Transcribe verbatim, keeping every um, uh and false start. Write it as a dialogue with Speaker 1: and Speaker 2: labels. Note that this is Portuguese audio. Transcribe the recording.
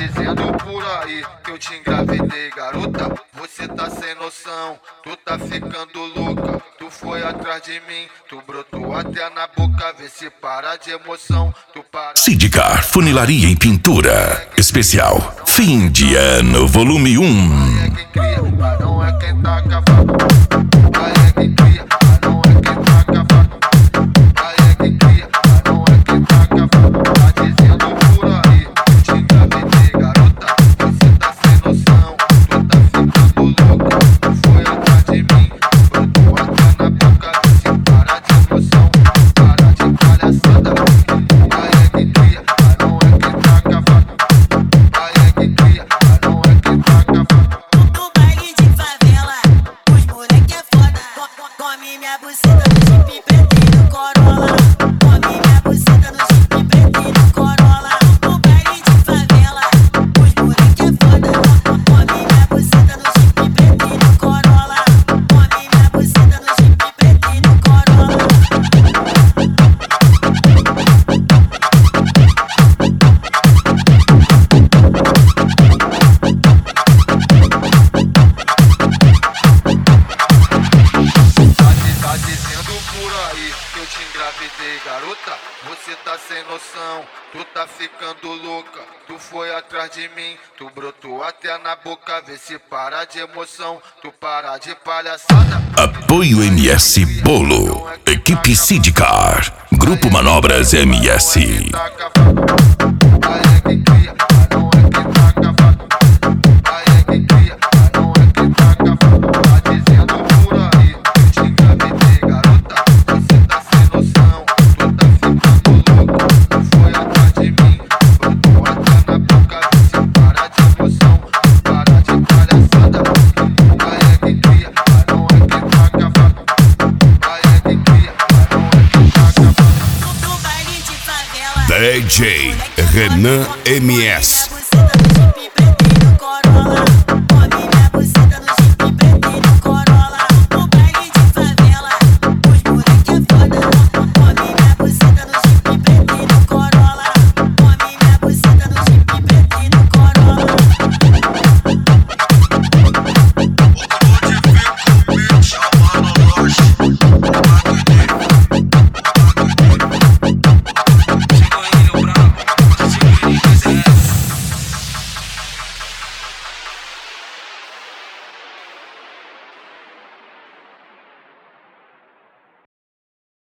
Speaker 1: dizendo por aí que eu te engravidei, garota. Você tá sem noção, tu tá ficando louca. Tu foi atrás de mim, tu brotou até na boca. Vê se para de emoção, tu para.
Speaker 2: Sidecar Funilaria em Pintura. Especial Fim de Ano Volume um.
Speaker 1: É quem cria, mas não é quem tá cavado. Aí é quem cria, mas não é quem tá cavado. Aí é quem cria, mas não é quem tá cavado. Tá dizendo por aí, eu te engravidei, garota. Você tá sem noção, tu tá ficando louca. Tu foi atrás de mim, brotou até na boca. Vê se para de emoção, para de palhaçada. Aí é quem cria, mas não é quem tá cavado. Aí é quem cria, mas não é quem tá cavado.
Speaker 3: No baile de favela, os moleque é foda. Come minha buceta no Jeep preto e no Corolla. Come minha buceta no Jeep preto e no Corolla. No baile de favela, os moleque é foda. Come minha buceta no Jeep preto e no Corolla. Come minha buceta no Jeep preto e no Corolla.
Speaker 1: Tá dizendo por aí que eu te engravidei, garota. Você tá sem noção, tu tá ficando louca. Tu foi atrás de mim, tu brotou até na boca. Vê se para de emoção, tu para de palhaçada.
Speaker 2: Apoio M S Bolo. Equipe Sidecar. Grupo Manobras M S.
Speaker 1: Tá cavado. Aí é quem cria, mas não é quem tá cavado. Aí é quem cria, mas não é quem tá cavado. Tá dizendo por aí que eu te engravidei, garota. Você tá sem noção, tu tá ficando louca. Tu foi atrás de mim, brotou até na boca. Vê se para de emoção, para de palhaçada. Aí é quem cria, mas não é quem tá cavado. Aí é quem cria, mas não é quem tá cavado.
Speaker 3: No baile de favela,
Speaker 2: D J Renan M S.